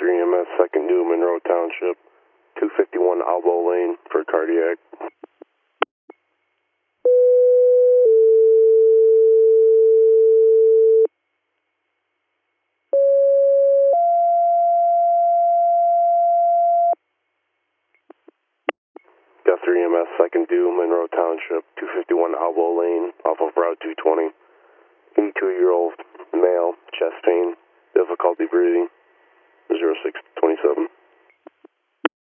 3 EMS, 2nd New Monroe Township, 251 Albo Lane for cardiac. Got 3 EMS, 2nd New Monroe Township, 251 Albo Lane off of Route 220. 82-year-old male, chest pain, difficulty breathing, 06